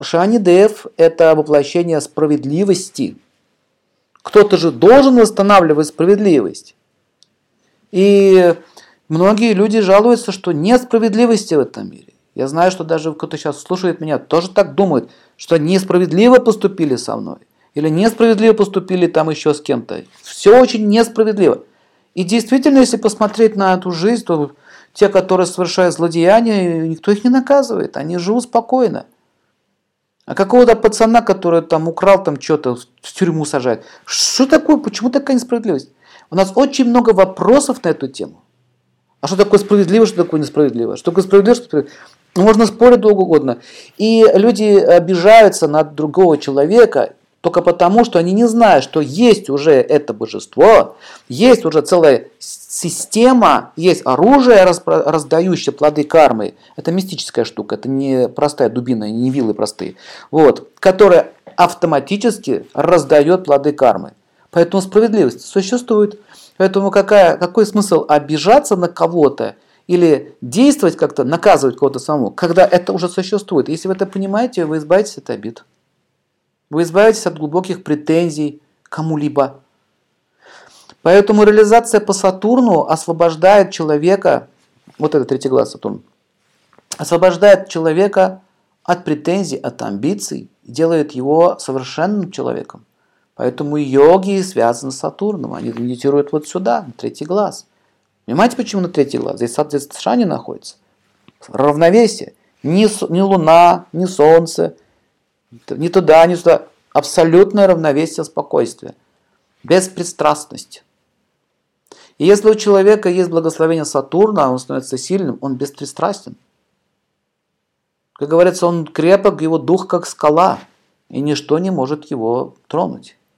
Шани-Дев – это воплощение справедливости. Кто-то же должен восстанавливать справедливость. И многие люди жалуются, что нет справедливости в этом мире. Я знаю, что даже кто-то сейчас слушает меня, тоже так думает, что несправедливо поступили со мной. Или несправедливо поступили там еще с кем-то. Все очень несправедливо. И действительно, если посмотреть на эту жизнь, то те, которые совершают злодеяния, никто их не наказывает. Они живут спокойно. А какого-то пацана, который там украл там что-то, в тюрьму сажать. Что такое? Почему такая несправедливость? У нас очень много вопросов на эту тему. А что такое справедливо, что такое несправедливо? Что такое справедливо, что справедливо? Можно спорить долго угодно. И люди обижаются на другого человека только потому, что они не знают, что есть уже это божество, есть уже целая система, есть оружие, раздающее плоды кармы. Это мистическая штука, это не простая дубина, не вилы простые, вот, которая автоматически раздает плоды кармы. Поэтому справедливость существует. Поэтому какой смысл обижаться на кого-то или действовать как-то, наказывать кого-то самому, когда это уже существует? Если вы это понимаете, вы избавитесь от обид. Вы избавитесь от глубоких претензий к кому-либо. Поэтому реализация по Сатурну освобождает человека, вот это третий глаз Сатурн, освобождает человека от претензий, от амбиций, делает его совершенным человеком. Поэтому йоги связаны с Сатурном, они медитируют вот сюда, на третий глаз. Понимаете, почему на третий глаз? Здесь Шани находится. Равновесие. Ни Луна, ни Солнце, ни туда, ни сюда. Абсолютное равновесие, спокойствие. Беспристрастность. И если у человека есть благословение Сатурна, он становится сильным, он беспристрастен. Как говорится, он крепок, его дух как скала, и ничто не может его тронуть.